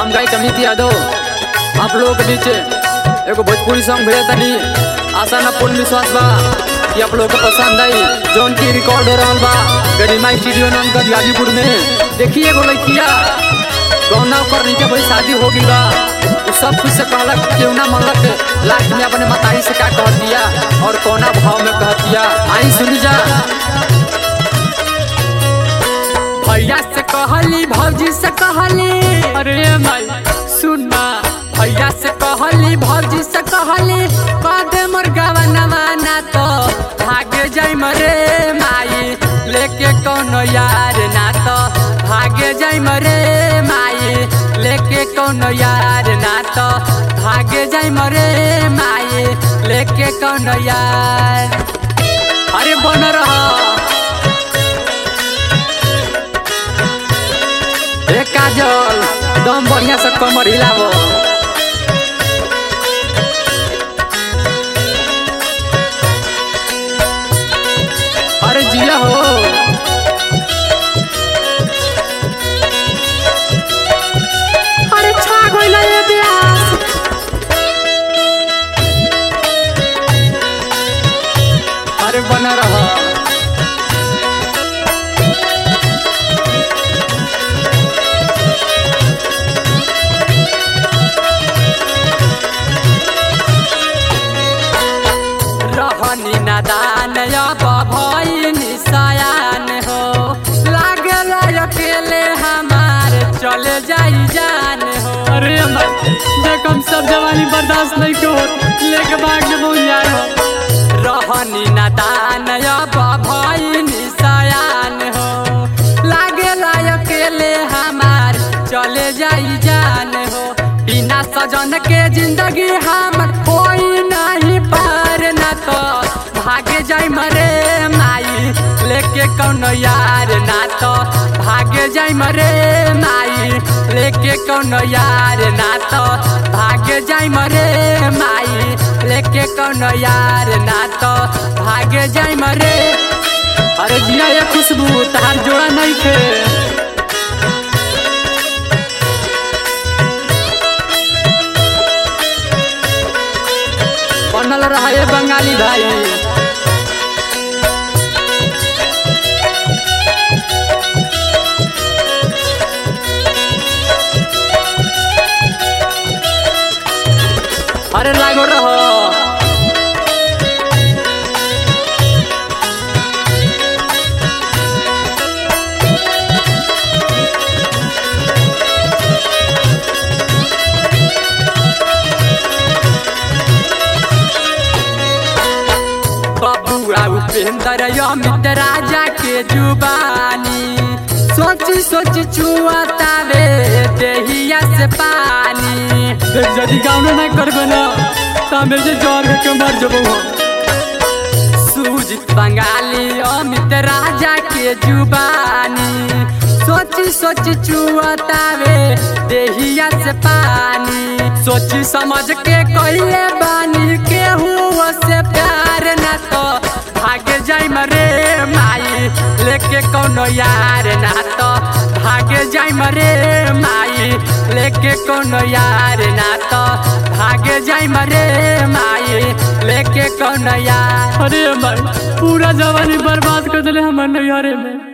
हम गायक अमित यादव आप लोगों के बीच एगो भोजपुरी सॉन्ग भेजा तनी। आशा न पूर्ण विश्वास बा कि आप लोगों को पसंद आई। जोन की रिकॉर्ड हो रहा बा गरिमा स्टूडियो नाम का गाजीपुर में। देखिए एगो लड़किया गौना करने के भाई शादी हो गई बा, तो सब कुछ से कहलक क्यों ना मनलक, लास्ट में अपने माताई से क्या कह दिया और कौना भाव में कह दिया, आई सुनी जा। भैया से कहली भौजी से कहली, अरे माई सुनना, भैया से कहली भौजी से कहली, बादे मोर गवनवा ना तो भागे जाई मरे माई, लेके कौनो यार ना तो भागे जाई मरे माई, लेके कौनो यार ना तो भागे जाई मरे माई, लेके कौनो यार। अरे बन रहा ए काजल, दम बढ़िया से कमर हिलावो। अरे जिया हो, अरे छा गइल ये ब्यास। अरे बना रहा रहनी नादान अब भइनी सयान हो, लागल अकेले हमार चले जाई जान हो। अरे देख हम सब जवानी बर्दाश्त नहीं को लेके भाग के बोल जाए हो। रहनी नादान अब भइनी सयान हो, लागल अकेले हमार चले जाई जान हो। बिना सजन के जिंदगी हमर कोई नहीं पार, ना तो भागे जाई मरे माई, लेके कौनो यार ना तो भागे जाई मरे माई, लेके कौनो यार ना तो भागे जाई मरे माई, लेके कौनो यार ना तो भागे जाई मरे। अरे जिया ये खुशबू तार जोड़ा नहीं थे। बनल रहा ये बंगाली भाई। अरे लागो रहो बबुआ उपेंद्र अमित राजा के जुबानी, सोची सोची चुआतावे देहिया से पानी। यदि गाँव नहीं करबे ना तो मेरे जोर के मर जबो। सुजीत बंगाली अमित राजा के जुबानी, सोची सोची चुआतावे देहिया से पानी। सोची समझ के कहिए बानी केहू से प्यार, ना तो भागे जाई मरे माई, लेके कौनो यार ना तो भागे जाई मरे माई, लेके कौनो यार ना तो भागे जाई मरे माई, लेके कौनो यार। अरे भाई पूरा जवानी बर्बाद कर दिले हमर नैहरे में।